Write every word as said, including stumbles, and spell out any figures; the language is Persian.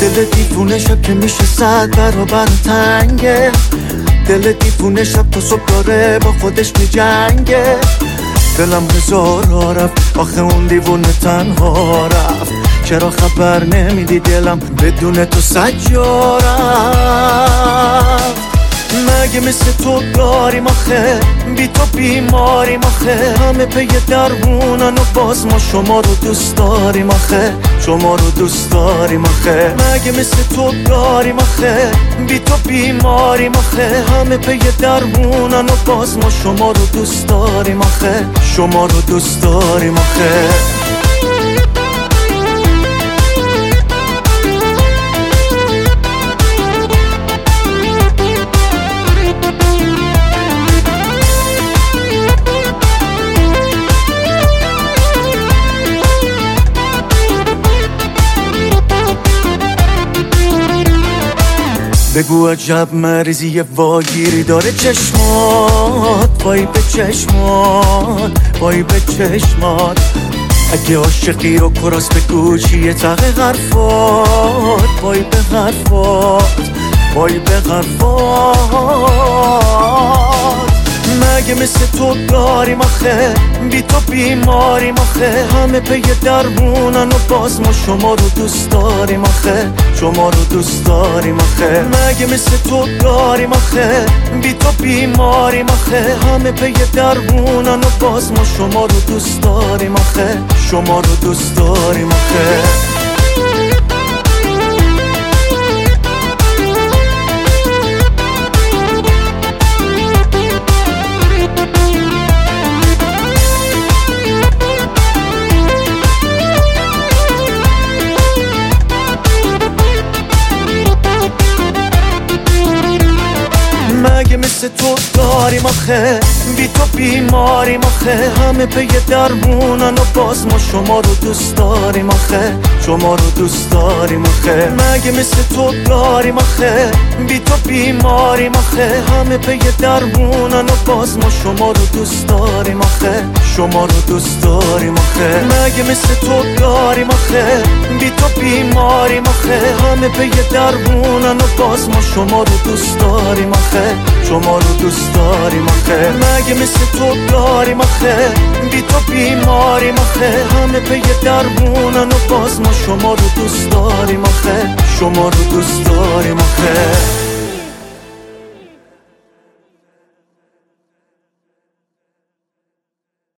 دل دیوونه شب که میشه صد برابر تنگه، دل دیوونه شب تا صبح داره با خودش میجنگه. دلم هزارا رفت آخه اون دیوونه تنها رفت، چرا خبر نمیدی دلم بدون تو سجا رفت. مگه مثل تو داریم آخه، بی تو بیماریم آخه، همه پی درمونن و باز ما شما رو دوست داریم آخه، شما رو دوست داریم آخه. مگه مثل تو داریم آخه، بی تو بیماریم آخه، همه پی درمونن و باز ما شما رو دوست داریم آخه، شما رو دوست داریم آخه. بگو عجب مریضی واگیری داره چشمات، وای به چشمات، وای به چشمات. اگه عاشقی رو کراس بگو چیه تق حرفات، وای به حرفات، وای به حرفات. مگه مثل تو داریم آخه، بی تو بیماریم آخه، همه پی درمونن و باز ما شما رو دوست داریم آخه، شما رو دوست داریم آخه. مگه مثل تو داریم آخه، بی تو بیماریم آخه، همه پی درمونن و باز ما شما رو دوست داریم آخه، شما رو دوست داریم آخه. مگه مثل تو داریم آخه، بی تو بیماریم آخه، همه پی درمونن و باز ما شما رو دوست داریم آخه، شما رو دوست داریم آخه. مگه مثل تو داریم آخه، بی تو بیماریم آخه، همه پی درمونن و باز ما شما رو دوست داریم آخه، شما رو دوست داریم آخه. مگه مثل تو داریم آخه، بی تو بیماریم آخه، همه پی درمونن و باز ما شما رو دوست داریم آخه، شما رو دوست داریم آخه. مگه مثل تو داریم آخه، بی تو بیماریم آخه، همه پی درمونن و باز ما شما رو دوست داریم آخه، شما رو دوست داریم آخه.